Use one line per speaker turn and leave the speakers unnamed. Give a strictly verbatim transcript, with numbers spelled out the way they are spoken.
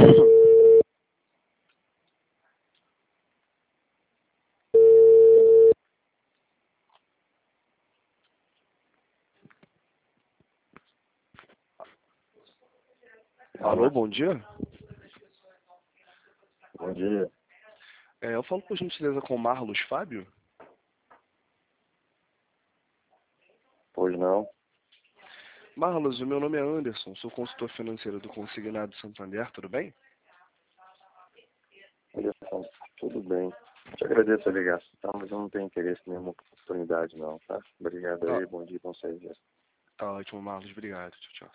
Alô, bom dia.
Bom dia.
É, eu falo por gentileza com o Marlos Fábio.
Pois não.
Marlos, o meu nome é Anderson, sou consultor financeiro do Consignado Santander, tudo bem?
Anderson, tudo bem. Te agradeço a ligação, tá? Mas eu não tenho interesse em nenhuma oportunidade não, tá? Obrigado
Tá,
aí, bom dia, bom serviço.
tá ótimo, Marlos, obrigado. Tchau, tchau.